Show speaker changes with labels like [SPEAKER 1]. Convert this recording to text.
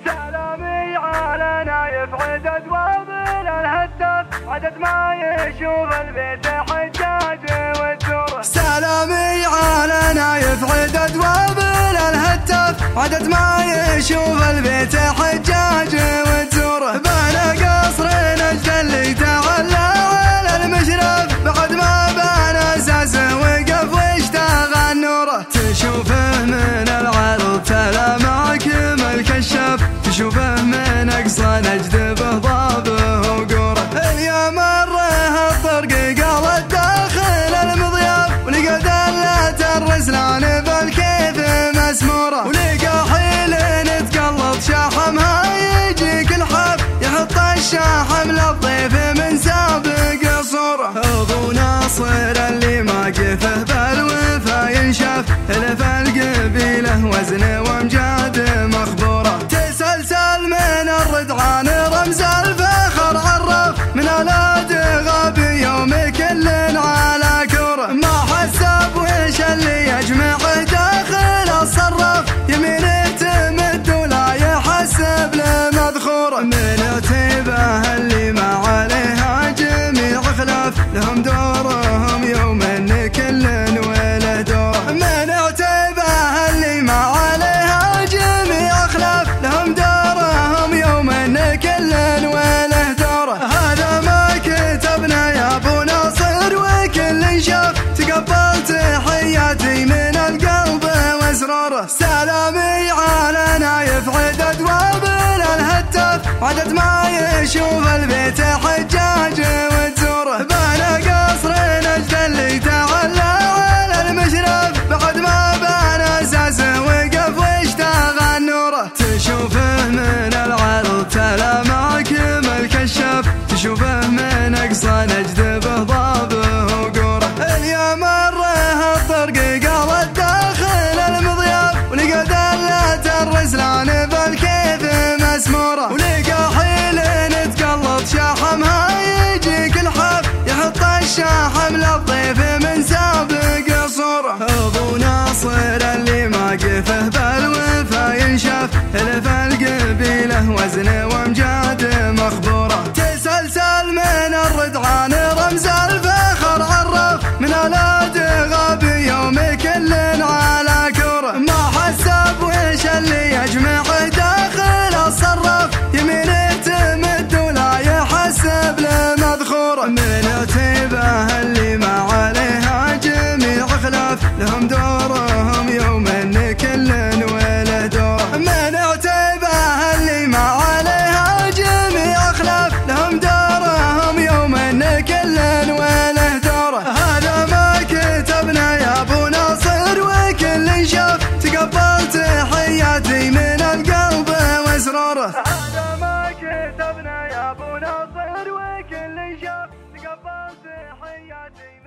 [SPEAKER 1] سلامي على نايف عدد وابل الهتاف عدد ما يشوف البيت حجاج والدور.
[SPEAKER 2] سلامي على نايف عدد وابل الهتاف عدد ما يشوف البيت حجاج والدور. بنى قصر نجد اللي تعلى على المشرف بعد ما بنى اساسه وقف واشتغل نوره. تشوفه من العرض تلا محكم الكشاف تشوفه من اقصى نجد بهضابه وقوره. اليوم مره الطرق قال الداخل المضياف ولقى دلة الرسلان بالكيف مسموره. ولقى حيل نتقلط شاحمها يجيك الحاف يحط الشاحم للضيف من سابق صوره. ابو ناصر اللي موقفه بالوفا ينشاف الف القبيله وزن وامجاد مخبوره. تسلسل من الردعان رمز الفخر عرف من الادغاب يوم كل على كوره. ما حسب وش اللي يجمعه داخل الصراف يمينه تمد ولا يحسب لمذخوره. من عتيبه اللي ما عليها جميع خلاف لهم دورهم يوم ان كل وله دوره. من عتيبه اللي ما عليها جميع خلاف لهم دورهم يوم ان كل وله دوره. هذا ما كتبنا يا ابو ناصر وكل شاف تقبل تحياتي من القلب واسراره. سلامي على نايف عدد وابل الهتاف عدد ما يشوف البيت حجاج والدور. بنى قصر نجد اللي تعلى على المشرف بعد ما بنى اساسه وقف واشتغل نوره. تشوفه من العرض تلا محكم الكشاف تشوفه من اقصى نجد بهضابه وقوره. اليوم مره الطرق قال الداخل المضياف ولقى دلة الرسلان بالكيف مسموره. ولقى حيل نتقلط شاحمها يجيك الحاف يحط الشاحم للضيف من سابق صوره. ابو ناصر اللي موقفه بالوفا ينشاف الف القبيله وزن وامجاد مخبوره. تسلسل من الردعان رمز الفخر عرف من الادغاب يوم كل على كوره. ما حسب وش اللي يجمعه داخل الصراف يمينه تمد ولا يحسب لمذخوره. من عتيبه اللي ما عليها جميع خلاف لهم دورهم يوم ان كل وله دوره. من عتيبه اللي ما عليها جميع خلاف لهم دورهم يوم ان كل وله دوره. هذا ما كتبنا يا ابو ناصر وكل شاف تقبل تحياتي من القلب واسراره.
[SPEAKER 1] هذا ما كتبنا يا ابو ناصر وكل شاف تقبل تحياتي.